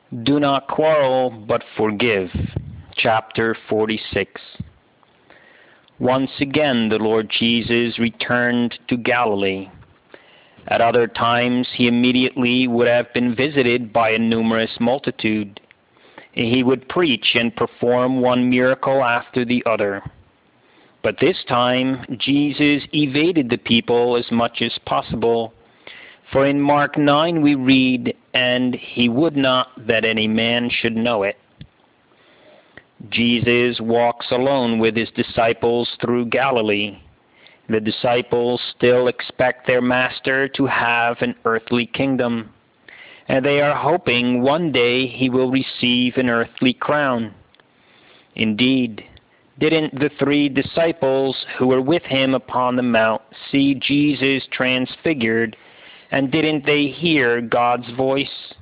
Do not quarrel, but forgive. Chapter 46. Once again the Lord Jesus returned to Galilee. At other times he immediately would have been visited by a numerous multitude. He would preach and perform one miracle after the other. But this time Jesus evaded the people as much as possible. For in Mark 9 we read, "And he would not that any man should know it." Jesus walks alone with his disciples through Galilee. The disciples still expect their master to have an earthly kingdom, and they are hoping one day he will receive an earthly crown. Indeed, didn't the 3 disciples who were with him upon the mount see Jesus transfigured, and didn't they hear God's voice?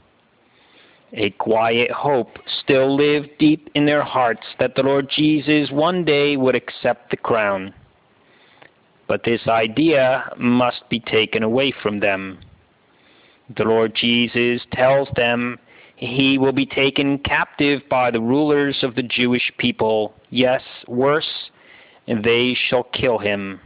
A quiet hope still lived deep in their hearts that the Lord Jesus one day would accept the crown. But this idea must be taken away from them. The Lord Jesus tells them he will be taken captive by the rulers of the Jewish people. Yes, worse, they shall kill him.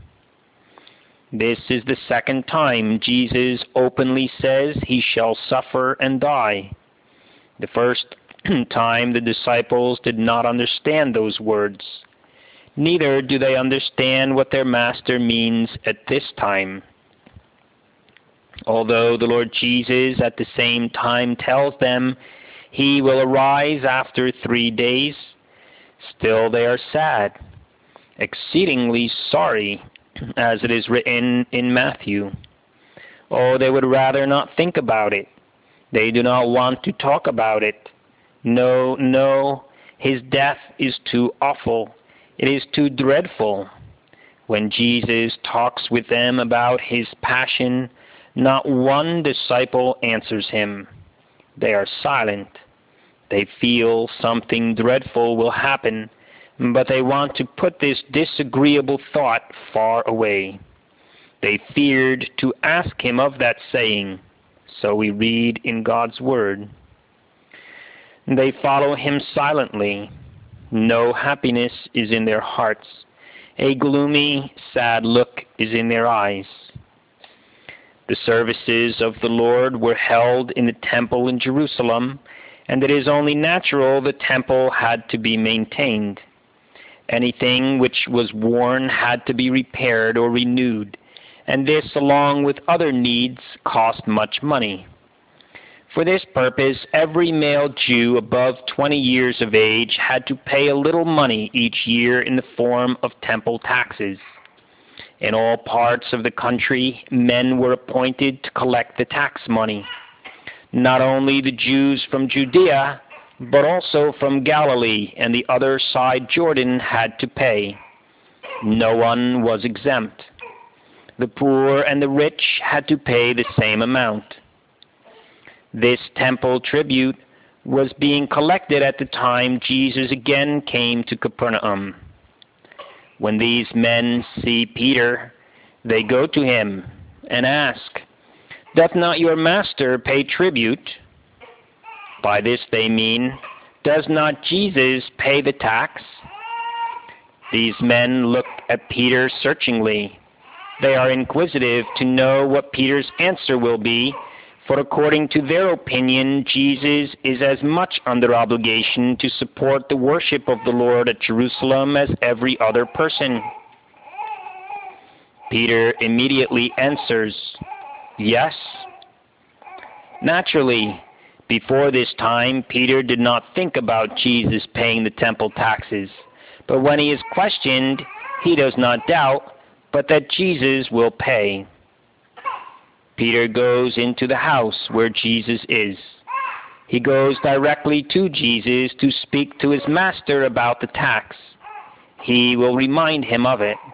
This is the second time Jesus openly says he shall suffer and die. The first time the disciples did not understand those words. Neither do they understand what their master means at this time. Although the Lord Jesus at the same time tells them he will arise after 3 days, still they are sad, exceedingly sorry, as it is written in Matthew. Oh, they would rather not think about it. They do not want to talk about it. No, no, his death is too awful. It is too dreadful. When Jesus talks with them about his passion, not one disciple answers him. They are silent. They feel something dreadful will happen, but they want to put this disagreeable thought far away. They feared to ask him of that saying, so we read in God's Word. They follow him silently. No happiness is in their hearts. A gloomy, sad look is in their eyes. The services of the Lord were held in the temple in Jerusalem, and it is only natural the temple had to be maintained. Anything which was worn had to be repaired or renewed, and this, along with other needs, cost much money. For this purpose, every male Jew above 20 years of age had to pay a little money each year in the form of temple taxes. In all parts of the country, men were appointed to collect the tax money. Not only the Jews from Judea, but also from Galilee and the other side Jordan had to pay. No one was exempt. The poor and the rich had to pay the same amount. This temple tribute was being collected at the time Jesus again came to Capernaum. When these men see Peter, they go to him and ask, "Doth not your master pay tribute?" By this they mean, does not Jesus pay the tax? These men look at Peter searchingly. They are inquisitive to know what Peter's answer will be, for according to their opinion, Jesus is as much under obligation to support the worship of the Lord at Jerusalem as every other person. Peter immediately answers, "Yes." Naturally, before this time, Peter did not think about Jesus paying the temple taxes, but when he is questioned, he does not doubt, but that Jesus will pay. Peter goes into the house where Jesus is. He goes directly to Jesus to speak to his master about the tax. He will remind him of it.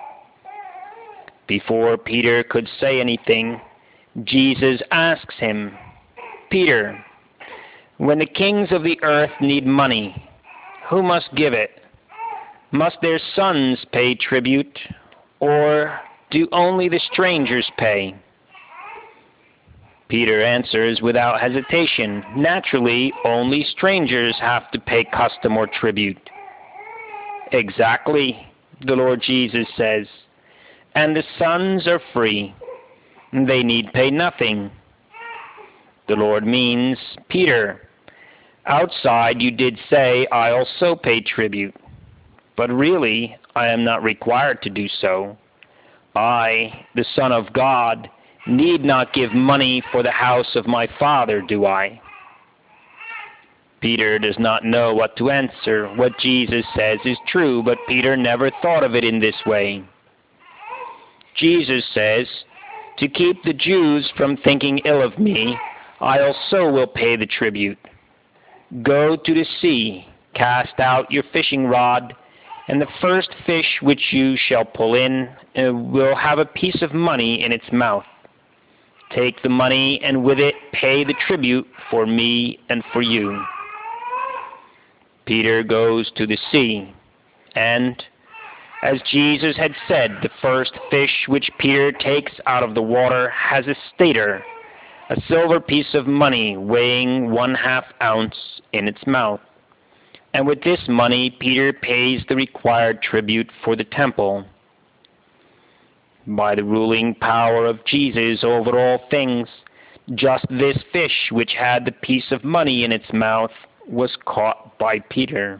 Before Peter could say anything, Jesus asks him, "Peter, when the kings of the earth need money, who must give it? Must their sons pay tribute, or do only the strangers pay?" Peter answers without hesitation, "Naturally, only strangers have to pay custom or tribute." "Exactly," the Lord Jesus says, "and the sons are free. They need pay nothing." The Lord means, "Peter, outside you did say I also pay tribute, but really I am not required to do so. I, the Son of God, need not give money for the house of my Father, do I?" Peter does not know what to answer. What Jesus says is true, but Peter never thought of it in this way. Jesus says, "To keep the Jews from thinking ill of me, I also will pay the tribute. Go to the sea, cast out your fishing rod, and the first fish which you shall pull in will have a piece of money in its mouth. Take the money, and with it pay the tribute for me and for you." Peter goes to the sea, and, as Jesus had said, the first fish which Peter takes out of the water has a stater, a silver piece of money weighing 1/2 ounce in its mouth. And with this money Peter pays the required tribute for the temple. By the ruling power of Jesus over all things, just this fish, which had the piece of money in its mouth, was caught by Peter.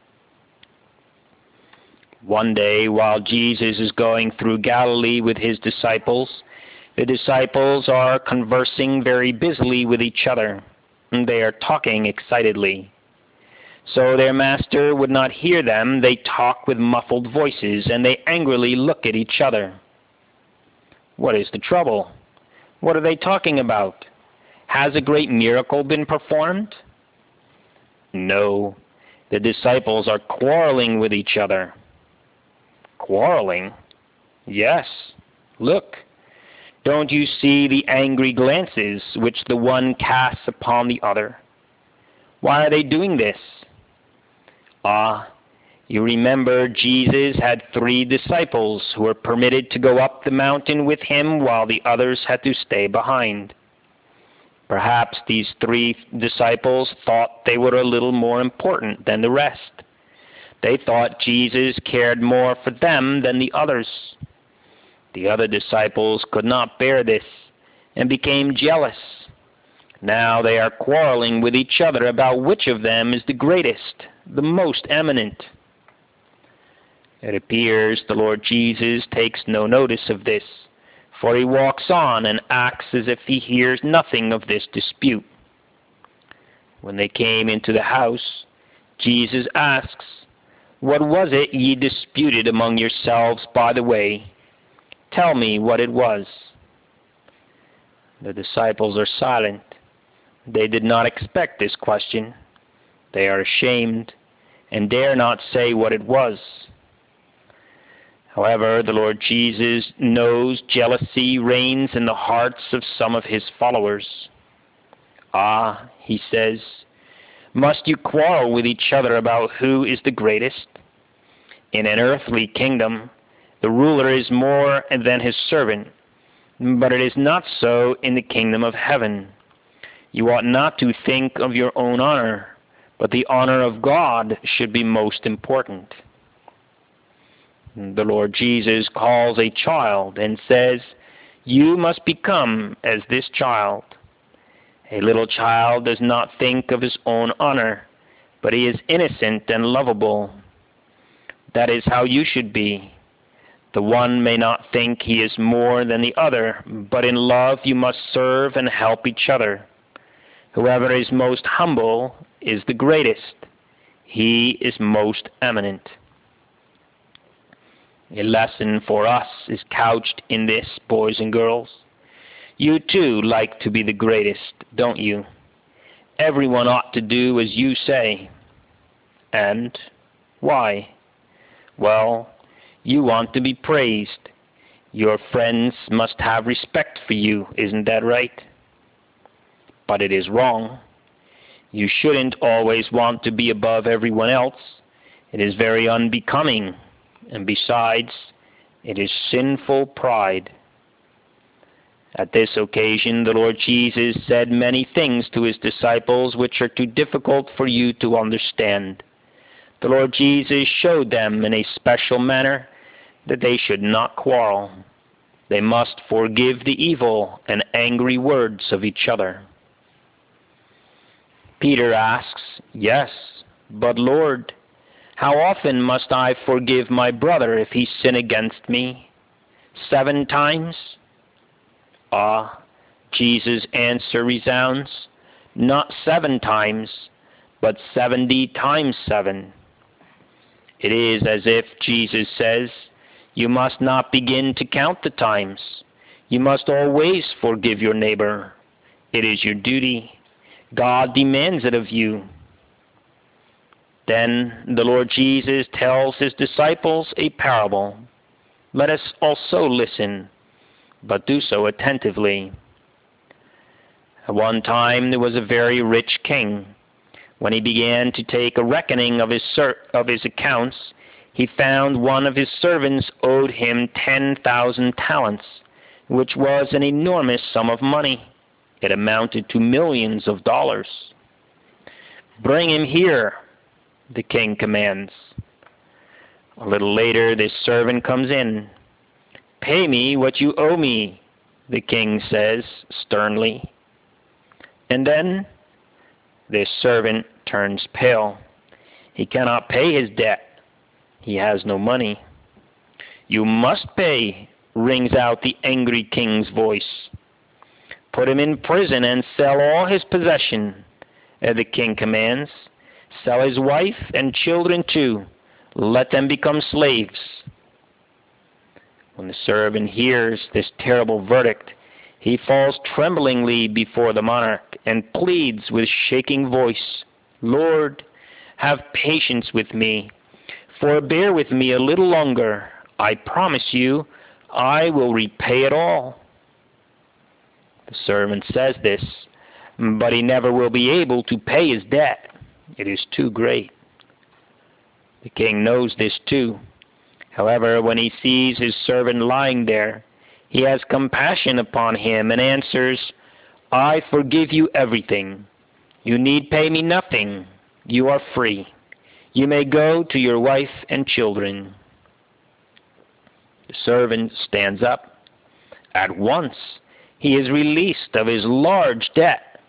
One day, while Jesus is going through Galilee with his disciples, the disciples are conversing very busily with each other. They are talking excitedly. So their master would not hear them. They talk with muffled voices, and they angrily look at each other. What is the trouble? What are they talking about? Has a great miracle been performed? No, the disciples are quarreling with each other. Quarreling? Yes. Look, don't you see the angry glances which the one casts upon the other? Why are they doing this? Ah, you remember Jesus had 3 disciples who were permitted to go up the mountain with him while the others had to stay behind. Perhaps these 3 disciples thought they were a little more important than the rest. They thought Jesus cared more for them than the others. The other disciples could not bear this and became jealous. Now they are quarreling with each other about which of them is the greatest, the most eminent. It appears the Lord Jesus takes no notice of this, for he walks on and acts as if he hears nothing of this dispute. When they came into the house, Jesus asks, "What was it ye disputed among yourselves by the way? Tell me what it was." The disciples are silent. They did not expect this question. They are ashamed and dare not say what it was. However, the Lord Jesus knows jealousy reigns in the hearts of some of his followers. "Ah," he says, "must you quarrel with each other about who is the greatest? In an earthly kingdom, the ruler is more than his servant, but it is not so in the kingdom of heaven. You ought not to think of your own honor, but the honor of God should be most important." The Lord Jesus calls a child and says, "You must become as this child." A little child does not think of his own honor, but he is innocent and lovable. That is how you should be. The one may not think he is more than the other, but in love you must serve and help each other. Whoever is most humble is the greatest. He is most eminent. A lesson for us is couched in this, boys and girls. You too like to be the greatest, don't you? Everyone ought to do as you say. And why? Well, you want to be praised. Your friends must have respect for you, isn't that right? But it is wrong. You shouldn't always want to be above everyone else. It is very unbecoming, and besides, it is sinful pride. At this occasion, the Lord Jesus said many things to his disciples which are too difficult for you to understand. The Lord Jesus showed them in a special manner that they should not quarrel. They must forgive the evil and angry words of each other. Peter asks, "Yes, but Lord, how often must I forgive my brother if he sin against me? 7 times?" Jesus' answer resounds, "Not 7 times, but 70 times 7. It is as if Jesus says, you must not begin to count the times. You must always forgive your neighbor. It is your duty. God demands it of you. Then the Lord Jesus tells his disciples a parable. Let us also listen, but do so attentively. At one time there was a very rich king. When he began to take a reckoning of his accounts, he found one of his servants owed him 10,000 talents, which was an enormous sum of money. It amounted to millions of dollars. "Bring him here," the king commands. A little later, this servant comes in. "Pay me what you owe me," the king says sternly. And then this servant turns pale. He cannot pay his debt. He has no money. "You must pay," rings out the angry king's voice. "Put him in prison and sell all his possession," the king commands. "Sell his wife and children too. Let them become slaves." When the servant hears this terrible verdict, he falls tremblingly before the monarch and pleads with shaking voice, "Lord, have patience with me. Forbear with me a little longer. I promise you, I will repay it all." The servant says this, but he never will be able to pay his debt. It is too great. The king knows this too. However, when he sees his servant lying there, he has compassion upon him and answers, "I forgive you everything. You need pay me nothing. You are free. You may go to your wife and children." The servant stands up. At once he is released of his large debt.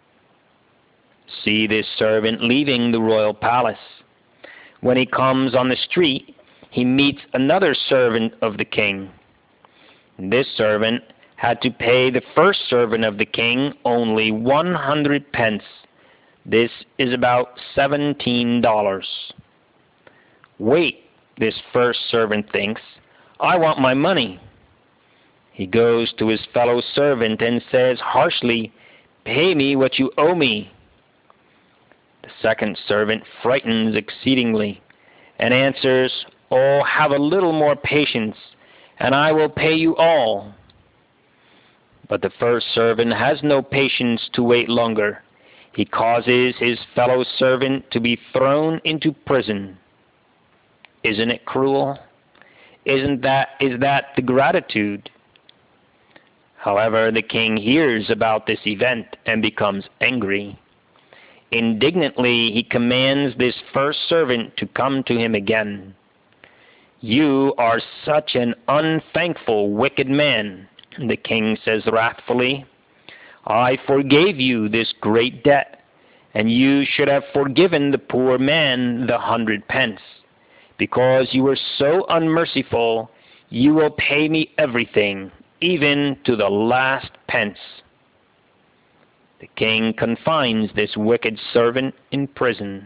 See this servant leaving the royal palace. When he comes on the street, he meets another servant of the king. This servant had to pay the first servant of the king only 100 pence. This is about $17. "Wait," this first servant thinks, "I want my money." He goes to his fellow servant and says harshly, "Pay me what you owe me." The second servant frightens exceedingly and answers, "Oh, have a little more patience, and I will pay you all." But the first servant has no patience to wait longer. He causes his fellow servant to be thrown into prison. Isn't it cruel? Is that the gratitude? However, the king hears about this event and becomes angry. Indignantly, he commands this first servant to come to him again. "You are such an unthankful, wicked man," the king says wrathfully. "I forgave you this great debt, and you should have forgiven the poor man the 100 pence. Because you were so unmerciful, you will pay me everything, even to the last pence." The king confines this wicked servant in prison.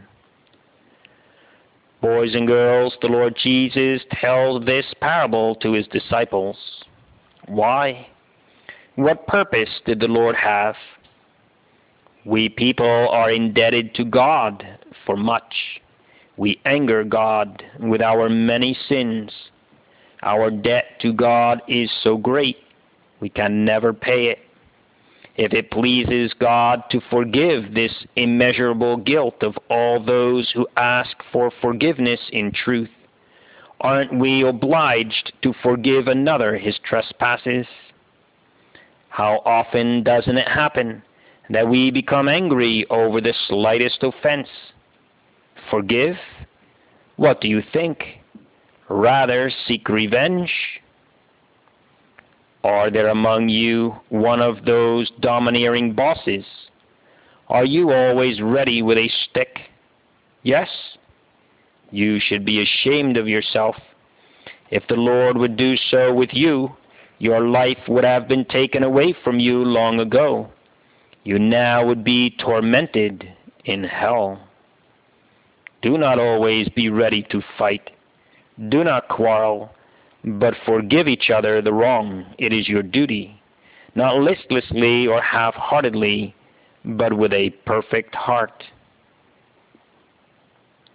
Boys and girls, the Lord Jesus tells this parable to his disciples. Why? What purpose did the Lord have? We people are indebted to God for much. We anger God with our many sins. Our debt to God is so great, we can never pay it. If it pleases God to forgive this immeasurable guilt of all those who ask for forgiveness in truth, aren't we obliged to forgive another his trespasses? How often doesn't it happen that we become angry over the slightest offense? Forgive? What do you think? Rather seek revenge? Are there among you one of those domineering bosses? Are you always ready with a stick? Yes? You should be ashamed of yourself. If the Lord would do so with you, your life would have been taken away from you long ago. You now would be tormented in hell. Do not always be ready to fight. Do not quarrel, but forgive each other the wrong. It is your duty, not listlessly or half-heartedly, but with a perfect heart.